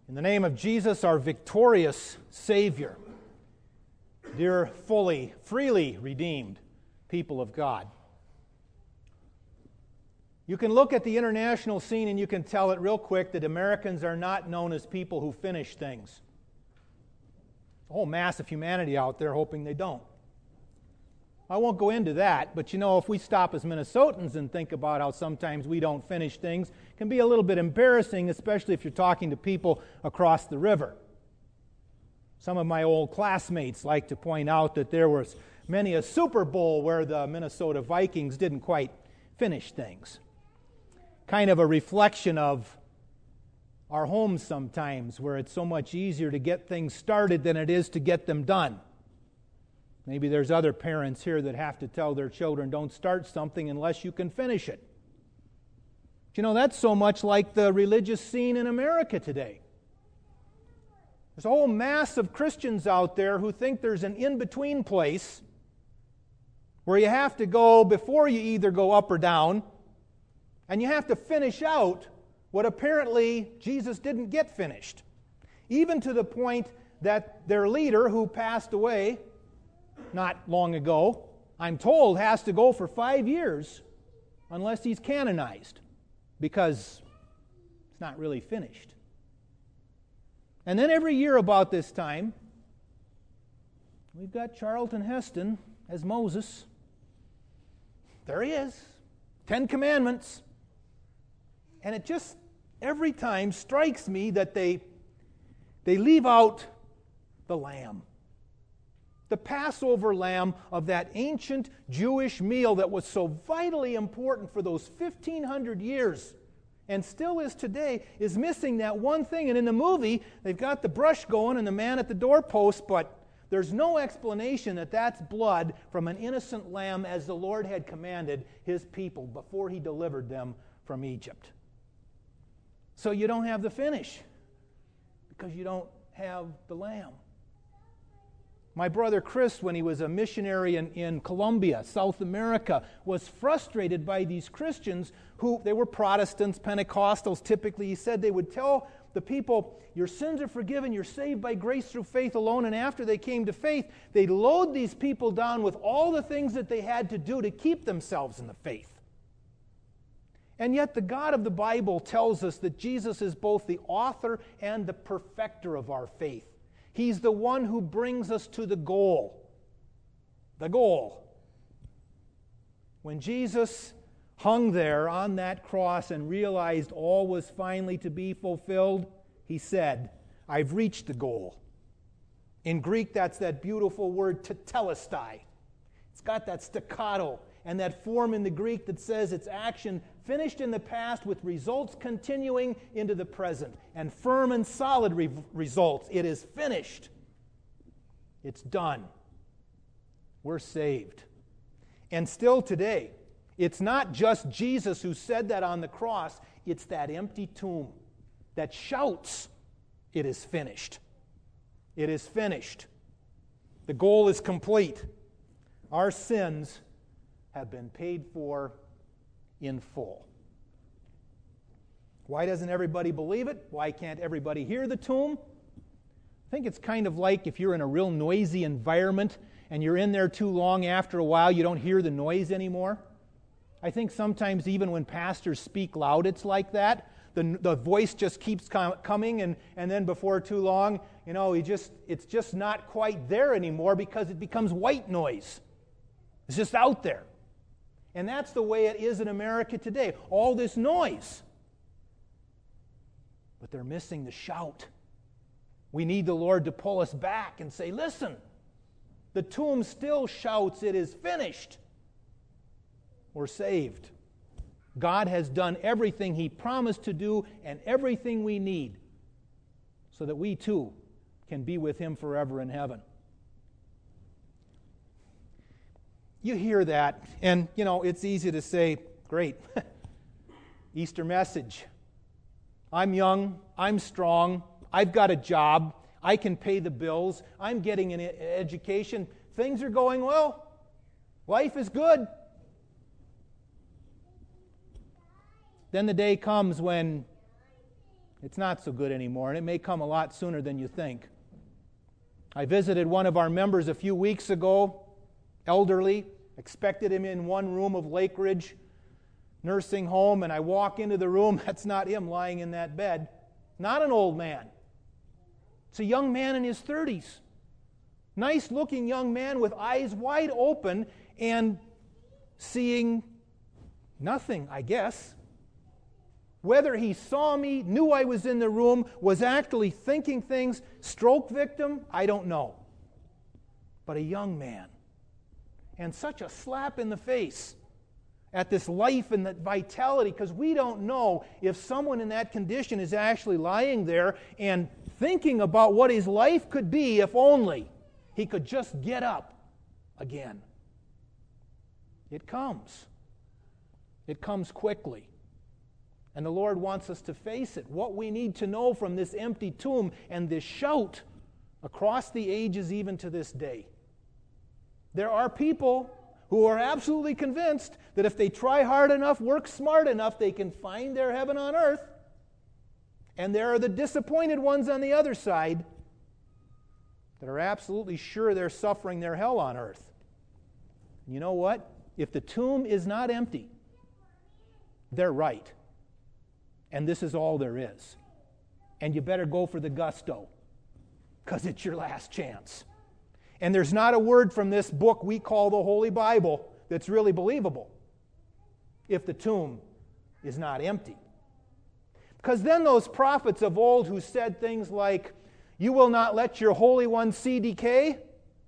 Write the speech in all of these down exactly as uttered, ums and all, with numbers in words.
In the name of Jesus, our victorious Savior, dear fully, freely redeemed people of God. You can look at the international scene and you can tell it real quick that Americans are not known as people who finish things. A whole mass of humanity out there hoping they don't. I won't go into that, but you know, if we stop as Minnesotans and think about how sometimes we don't finish things, it can be a little bit embarrassing, especially if you're talking to people across the river. Some of my old classmates like to point out that there was many a Super Bowl where the Minnesota Vikings didn't quite finish things. Kind of a reflection of our homes sometimes, where it's so much easier to get things started than it is to get them done. Maybe there's other parents here that have to tell their children, don't start something unless you can finish it. But you know, that's so much like the religious scene in America today. There's a whole mass of Christians out there who think there's an in-between place where you have to go before you either go up or down, and you have to finish out what apparently Jesus didn't get finished. Even to the point that their leader, who passed away not long ago, I'm told has to go for five years unless he's canonized, because it's not really finished. And then every year about this time, we've got Charlton Heston as Moses. There he is. Ten Commandments. And it just every time strikes me that they, they leave out the lamb. The Passover lamb of that ancient Jewish meal that was so vitally important for those fifteen hundred years and still is today, is missing that one thing. And in the movie, they've got the brush going and the man at the doorpost, but there's no explanation that that's blood from an innocent lamb as the Lord had commanded His people before He delivered them from Egypt. So you don't have the finish because you don't have the lamb. My brother Chris, when he was a missionary in, in Colombia, South America, was frustrated by these Christians who, they were Protestants, Pentecostals typically. He said they would tell the people, your sins are forgiven, you're saved by grace through faith alone. And after they came to faith, they'd load these people down with all the things that they had to do to keep themselves in the faith. And yet the God of the Bible tells us that Jesus is both the author and the perfecter of our faith. He's the one who brings us to the goal. The goal. When Jesus hung there on that cross and realized all was finally to be fulfilled, He said, I've reached the goal. In Greek, that's that beautiful word tetelestai. It's got that staccato and that form in the Greek that says it's action finished in the past with results continuing into the present, and firm and solid re- results. It is finished. It's done. We're saved. And still today, it's not just Jesus who said that on the cross, it's that empty tomb that shouts, it is finished. It is finished. The goal is complete. Our sins have been paid for in full. Why doesn't everybody believe it? Why can't everybody hear the tomb? I think it's kind of like if you're in a real noisy environment and you're in there too long, after a while you don't hear the noise anymore. I think sometimes even when pastors speak loud, it's like that. The, the voice just keeps com- coming and, and then before too long, you know, he just it's just not quite there anymore because it becomes white noise. It's just out there. And that's the way it is in America today. All this noise. But they're missing the shout. We need the Lord to pull us back and say, listen, the tomb still shouts, it is finished. We're saved. God has done everything He promised to do and everything we need so that we too can be with Him forever in heaven. You hear that, and, you know, it's easy to say, great, Easter message. I'm young, I'm strong, I've got a job, I can pay the bills, I'm getting an education, things are going well, life is good. Then the day comes when It's not so good anymore, and it may come a lot sooner than you think. I visited one of our members a few weeks ago, elderly, expected him in one room of Lake Ridge nursing home, and I walk into the room, that's not him lying in that bed. Not an old man. It's a young man in his thirties. Nice-looking young man with eyes wide open and seeing nothing, I guess. Whether he saw me, knew I was in the room, was actually thinking things, stroke victim, I don't know. But a young man. And such a slap in the face at this life and that vitality, because we don't know if someone in that condition is actually lying there and thinking about what his life could be if only he could just get up again. It comes. It comes quickly. And the Lord wants us to face it. What we need to know from this empty tomb and this shout across the ages even to this day. There are people who are absolutely convinced that if they try hard enough, work smart enough, they can find their heaven on earth. And there are the disappointed ones on the other side that are absolutely sure they're suffering their hell on earth. You know what? If the tomb is not empty, they're right. And this is all there is. And you better go for the gusto, because it's your last chance. And there's not a word from this book we call the Holy Bible that's really believable if the tomb is not empty. Because then those prophets of old who said things like, "You will not let your Holy One see decay,"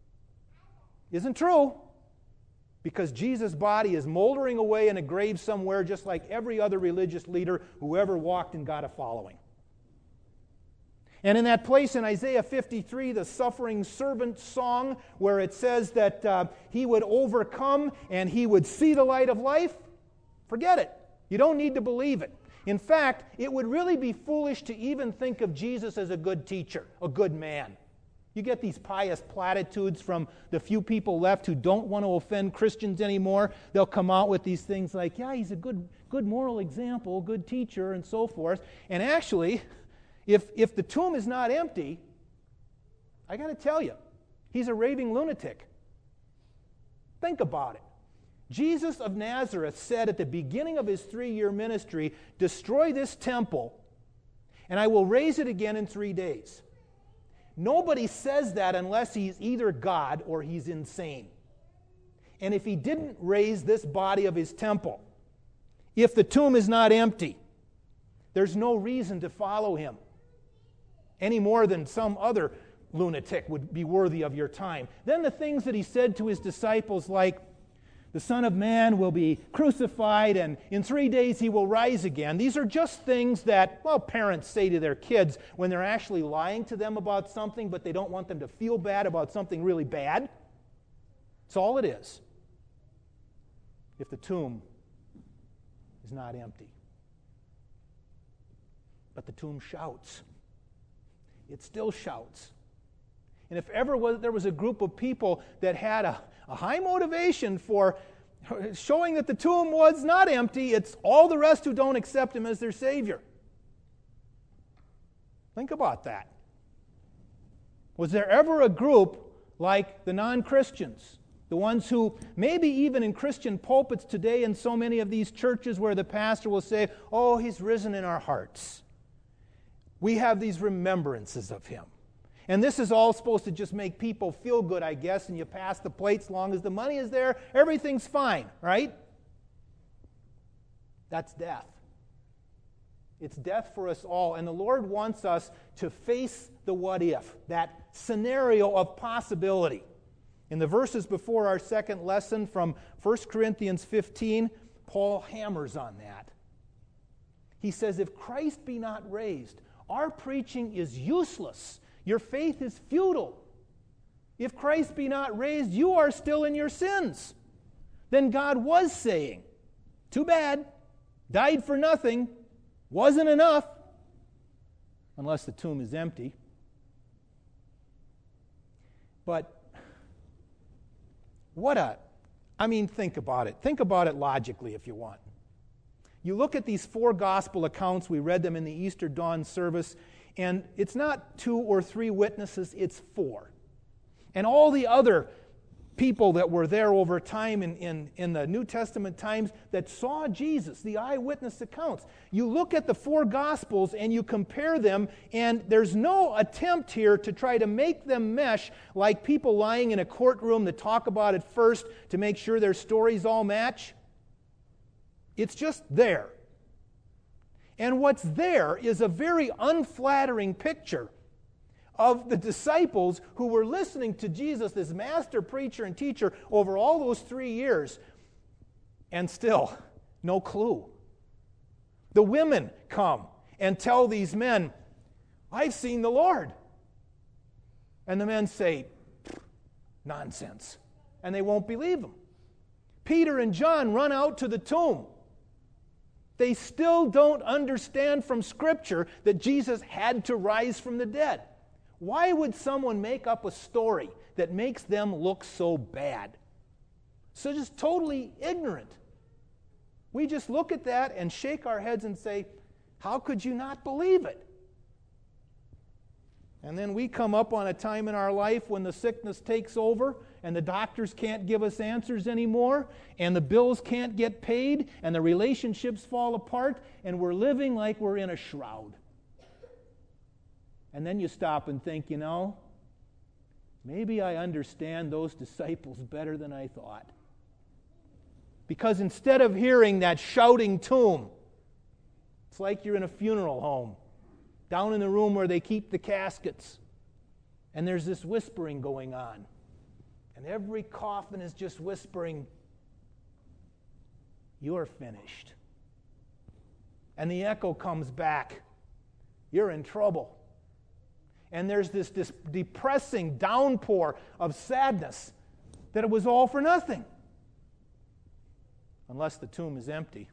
isn't true. Because Jesus' body is moldering away in a grave somewhere just like every other religious leader who ever walked and got a following. And in that place in Isaiah fifty-three, the suffering servant song, where it says that uh, he would overcome and he would see the light of life, forget it. You don't need to believe it. In fact, it would really be foolish to even think of Jesus as a good teacher, a good man. You get these pious platitudes from the few people left who don't want to offend Christians anymore. They'll come out with these things like, yeah, he's a good, good moral example, good teacher, and so forth. And actually, if, if the tomb is not empty, I got to tell you, he's a raving lunatic. Think about it. Jesus of Nazareth said at the beginning of his three-year ministry, "Destroy this temple, and I will raise it again in three days." Nobody says that unless he's either God or he's insane. And if he didn't raise this body of his temple, if the tomb is not empty, there's no reason to follow him any more than some other lunatic would be worthy of your time. Then the things that he said to his disciples, like, the Son of Man will be crucified, and in three days he will rise again. These are just things that, well, parents say to their kids when they're actually lying to them about something, but they don't want them to feel bad about something really bad. That's all it is. If the tomb is not empty. But the tomb shouts. It still shouts. And if ever was, there was a group of people that had a, a high motivation for showing that the tomb was not empty, it's all the rest who don't accept him as their Savior. Think about that. Was there ever a group like the non-Christians, the ones who maybe even in Christian pulpits today in so many of these churches where the pastor will say, "Oh, he's risen in our hearts. We have these remembrances of him." And this is all supposed to just make people feel good, I guess, and you pass the plate as long as the money is there, everything's fine, right? That's death. It's death for us all, and the Lord wants us to face the what if, that scenario of possibility. In the verses before our second lesson from First Corinthians fifteen, Paul hammers on that. He says, "If Christ be not raised, our preaching is useless. Your faith is futile. If Christ be not raised, you are still in your sins." Then God was saying, too bad, died for nothing, wasn't enough, unless the tomb is empty. But what a, I mean, think about it. Think about it logically if you want. You look at these four gospel accounts, we read them in the Easter dawn service, and it's not two or three witnesses, it's four. And all the other people that were there over time in, in, in the New Testament times that saw Jesus, the eyewitness accounts. You look at the four Gospels and you compare them, and there's no attempt here to try to make them mesh like people lying in a courtroom that talk about it first to make sure their stories all match. It's just there. And what's there is a very unflattering picture of the disciples who were listening to Jesus, this master preacher and teacher, over all those three years, and still, no clue. The women come and tell these men, "I've seen the Lord." And the men say, "Nonsense." And they won't believe them. Peter and John run out to the tomb. They still don't understand from Scripture that Jesus had to rise from the dead. Why would someone make up a story that makes them look so bad? So just totally ignorant. We just look at that and shake our heads and say, how could you not believe it? And then we come up on a time in our life when the sickness takes over and the doctors can't give us answers anymore and the bills can't get paid and the relationships fall apart and we're living like we're in a shroud. And then you stop and think, you know, maybe I understand those disciples better than I thought. Because instead of hearing that shouting tomb, it's like you're in a funeral home, down in the room where they keep the caskets. And there's this whispering going on. And every coffin is just whispering, "You're finished." And the echo comes back, "You're in trouble." And there's this, this depressing downpour of sadness that it was all for nothing. Unless the tomb is empty.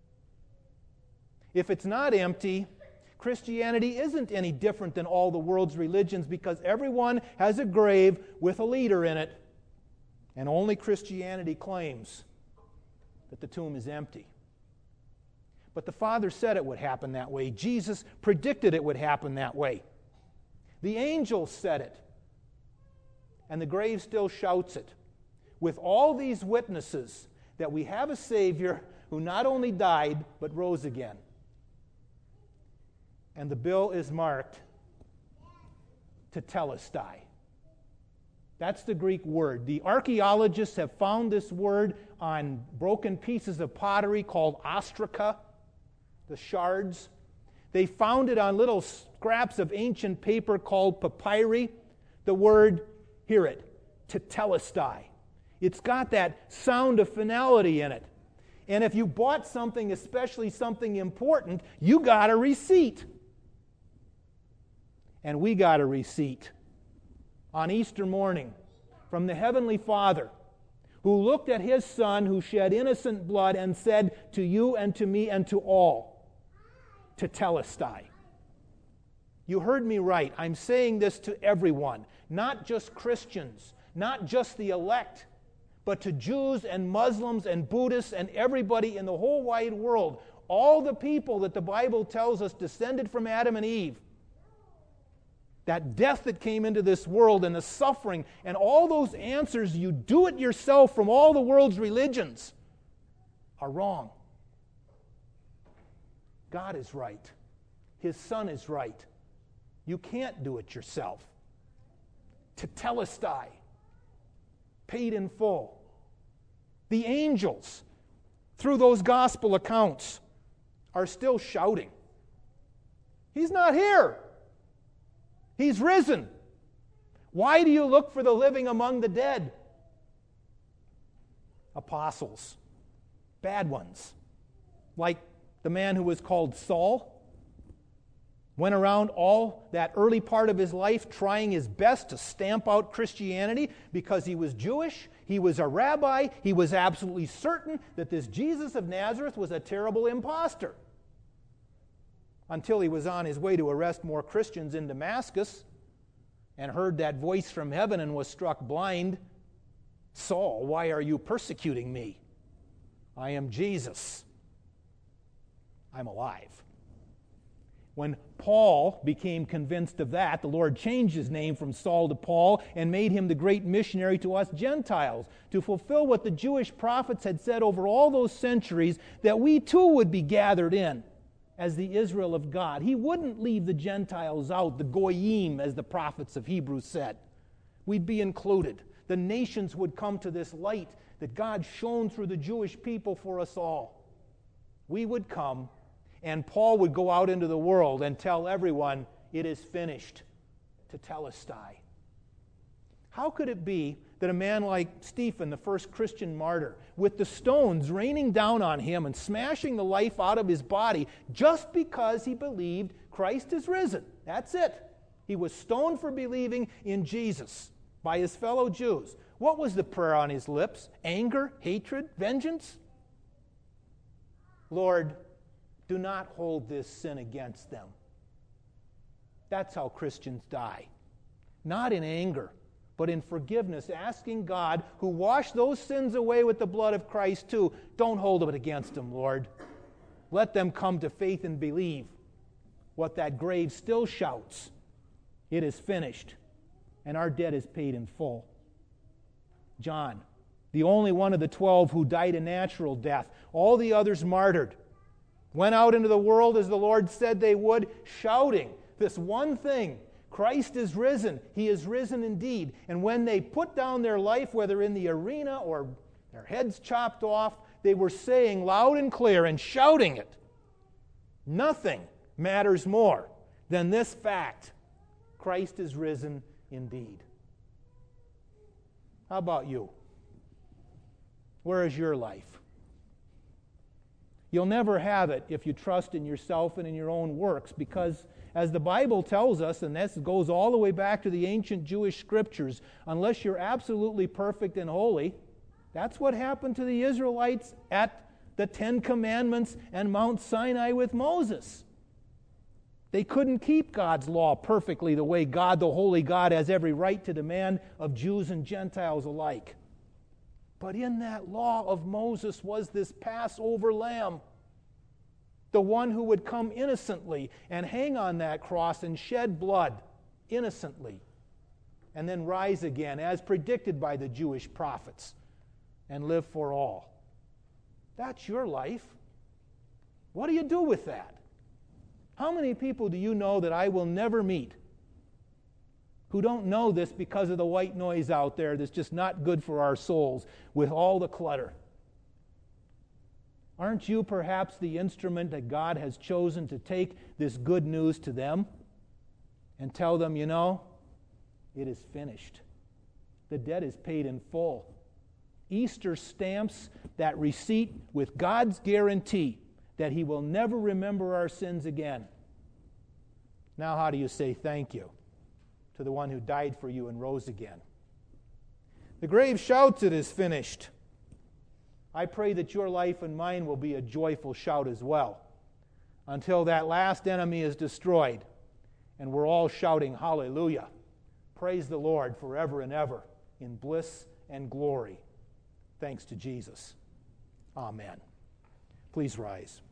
If it's not empty, Christianity isn't any different than all the world's religions because everyone has a grave with a leader in it. And only Christianity claims that the tomb is empty. But the Father said it would happen that way. Jesus predicted it would happen that way. The angel said it, and the grave still shouts it, with all these witnesses that we have a Savior who not only died, but rose again. And the bill is marked tetelestai. That's the Greek word. The archaeologists have found this word on broken pieces of pottery called ostraca, the shards. They found it on little scraps of ancient paper called papyri. The word, hear it, tetelestai. It's got that sound of finality in it. And if you bought something, especially something important, you got a receipt. And we got a receipt on Easter morning from the Heavenly Father, who looked at His Son who shed innocent blood and said to you and to me and to all, tetelestai. You heard me right. I'm saying this to everyone, not just Christians, not just the elect, but to Jews and Muslims and Buddhists and everybody in the whole wide world, all the people that the Bible tells us descended from Adam and Eve. That death that came into this world and the suffering and all those answers you do it yourself from all the world's religions are wrong. God is right. His Son is right. You can't do it yourself. Tetelestai, paid in full. The angels, through those gospel accounts, are still shouting, "He's not here. He's risen. Why do you look for the living among the dead?" Apostles, bad ones, like the man who was called Saul, went around all that early part of his life trying his best to stamp out Christianity because he was Jewish, he was a rabbi, he was absolutely certain that this Jesus of Nazareth was a terrible imposter. Until he was on his way to arrest more Christians in Damascus and heard that voice from heaven and was struck blind. "Saul, why are you persecuting me? I am Jesus." I'm alive. When Paul became convinced of that, the Lord changed his name from Saul to Paul and made him the great missionary to us Gentiles, to fulfill what the Jewish prophets had said over all those centuries, that we too would be gathered in as the Israel of God. He wouldn't leave the Gentiles out, the goyim, as the prophets of Hebrews said. We'd be included. The nations would come to this light that God shone through the Jewish people for us all. We would come, and Paul would go out into the world and tell everyone, it is finished, tetelestai. How could it be that a man like Stephen, the first Christian martyr, with the stones raining down on him and smashing the life out of his body just because he believed Christ is risen? That's it. He was stoned for believing in Jesus by his fellow Jews. What was the prayer on his lips? Anger, hatred, vengeance? Lord, do not hold this sin against them. That's how Christians die. Not in anger, but in forgiveness, asking God, who washed those sins away with the blood of Christ too, don't hold it against them, Lord. Let them come to faith and believe what that grave still shouts. It is finished, and our debt is paid in full. John, the only one of the twelve who died a natural death, all the others martyred, went out into the world as the Lord said they would, shouting this one thing: Christ is risen. He is risen indeed. And when they put down their life, whether in the arena or their heads chopped off, they were saying loud and clear and shouting it. Nothing matters more than this fact: Christ is risen indeed. How about you? Where is your life? You'll never have it if you trust in yourself and in your own works, because as the Bible tells us, and this goes all the way back to the ancient Jewish scriptures, unless you're absolutely perfect and holy, that's what happened to the Israelites at the Ten Commandments and Mount Sinai with Moses. They couldn't keep God's law perfectly the way God, the holy God, has every right to demand of Jews and Gentiles alike. But in that law of Moses was this Passover lamb, the one who would come innocently and hang on that cross and shed blood innocently, and then rise again as predicted by the Jewish prophets and live for all. That's your life. What do you do with that? How many people do you know that I will never meet who don't know this because of the white noise out there that's just not good for our souls with all the clutter? Aren't you perhaps the instrument that God has chosen to take this good news to them and tell them, you know, it is finished. The debt is paid in full. Easter stamps that receipt with God's guarantee that He will never remember our sins again. Now how do you say thank you to the one who died for you and rose again? The grave shouts, it is finished. I pray that your life and mine will be a joyful shout as well, until that last enemy is destroyed and we're all shouting hallelujah. Praise the Lord forever and ever in bliss and glory. Thanks to Jesus. Amen. Please rise.